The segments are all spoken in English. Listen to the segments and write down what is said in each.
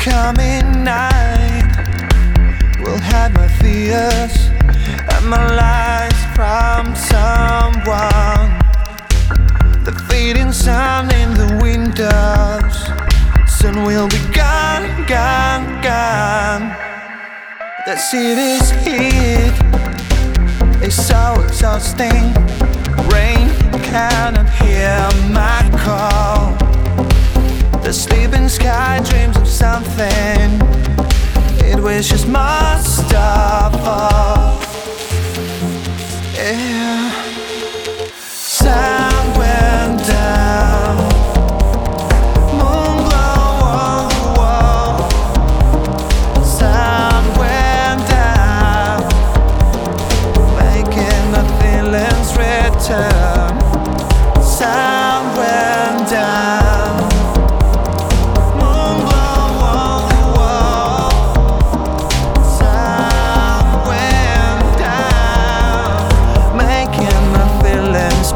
coming night will hide my fears and my lies from someone. The fading sun in the windows, soon we'll be gone, gone, gone. The city's heat is so exhausting. Rain cannot hear my call. The sleeping sky dreams of something it wishes must stop all. Yeah. Sun went down, moon glow on the wall. Sun went down, making the feelings return. Sun went down, moon glow on the wall. Sun went down, making the feelings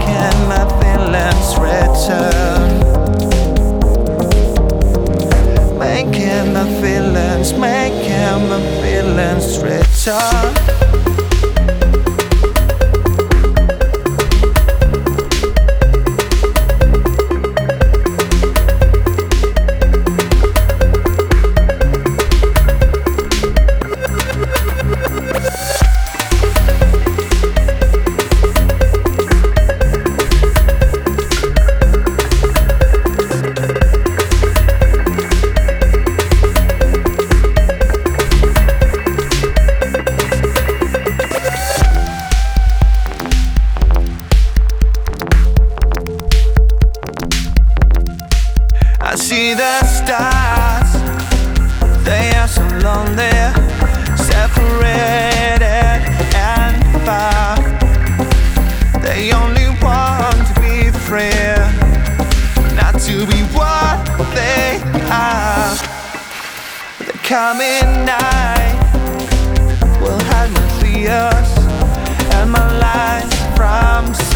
return. Making the feelings return. I see the stars, they are so lonely, separated and far. They only want to be free, not to be what they are. The coming night will hide my fears and my lies from